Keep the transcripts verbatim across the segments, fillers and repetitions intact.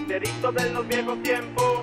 titerito de los viejos tiempos.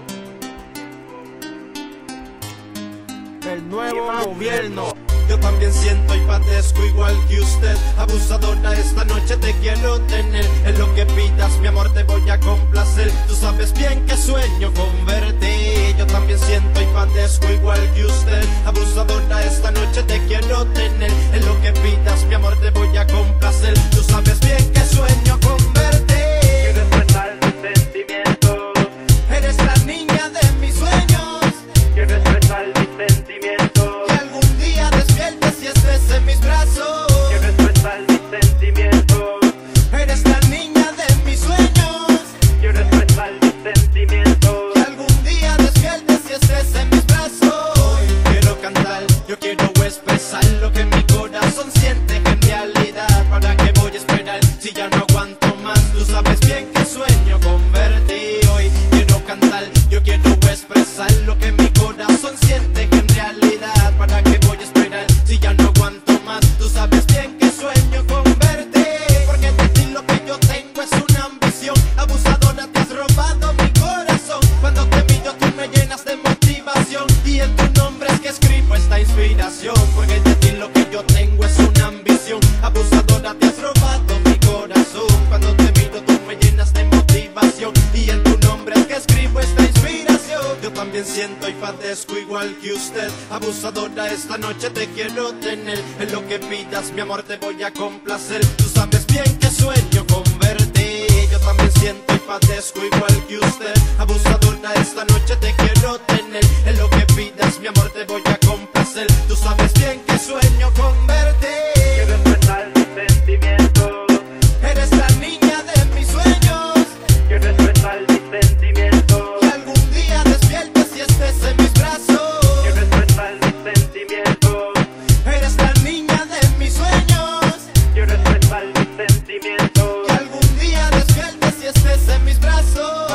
El nuevo gobierno. Yo también siento y padezco igual que usted. Abusadora, esta noche te quiero tener. En lo que pidas, mi amor, te voy a complacer. Tú sabes bien que sueño con verte. Yo también siento y padezco igual que usted. Abusadora, esta noche te quiero tener. En lo que pidas, mi amor, te voy a complacer. Tú sabes bien que sueño con verte. Quiero expresar mis sentimientos. Eres la niña de mis sueños. Quiero expresar mis sentimientos. Que algún día despiertes y estés en mis brazos. Quiero expresar mis sentimientos. Eres la niña de mis sueños. Quiero expresar mis sentimientos. Que algún día despiertes y estés en mis brazos. Hoy quiero cantar, yo quiero expresar lo que mi corazón siente en realidad. ¿Para qué voy a esperar si ya no aguanto más? Tú sabes bien que sueño con verte. Hoy quiero cantar, yo quiero expresar lo que mi corazón siente en realidad. ¿Para qué voy a esperar si ya no aguanto más? Tú sabes bien que sueño con verte. Porque de ti lo que yo tengo es una ambición. Abusadora, te has robado mi corazón. Cuando te miro tú me llenas de motivación. Y en tu nombre es que escribo esta inspiración. Porque de ti lo que yo tengo es una ambición. Abusadora, te has robado mi corazón. Cuando te miro tú me llenas de motivación. Y en tu nombre es que escribo esta inspiración. Yo también siento y padezco igual que usted. Abusadora, esta noche te quiero tener. En lo que pidas, mi amor, te voy a complacer. Tú sabes bien que sueño con verte. Yo también siento y padezco igual que usted. Abusadora, esta noche te quiero tener. En lo que pidas, mi amor, te voy a complacer. Tú sabes bien que sueño con verte. Quiero expresar mis sentimientos. Eres la niña de mis sueños. Quiero expresar mis sentimientos. Que algún día despiertes y estés en mis brazos. Quiero expresar mis sentimientos. Eres la niña de mis sueños. Quiero expresar mis sentimientos. Que algún día despiertes y estés en mis brazos.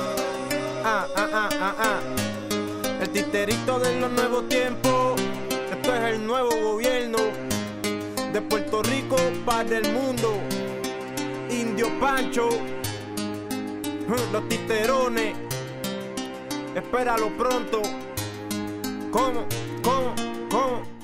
Ah, ah, ah, ah, ah. El titerito de los nuevos tiempos. Esto es el nuevo gobierno de Puerto Rico para el mundo. Indio Pancho, los titerones. Espéralo pronto. ¿Cómo? ¿Cómo? ¿Cómo?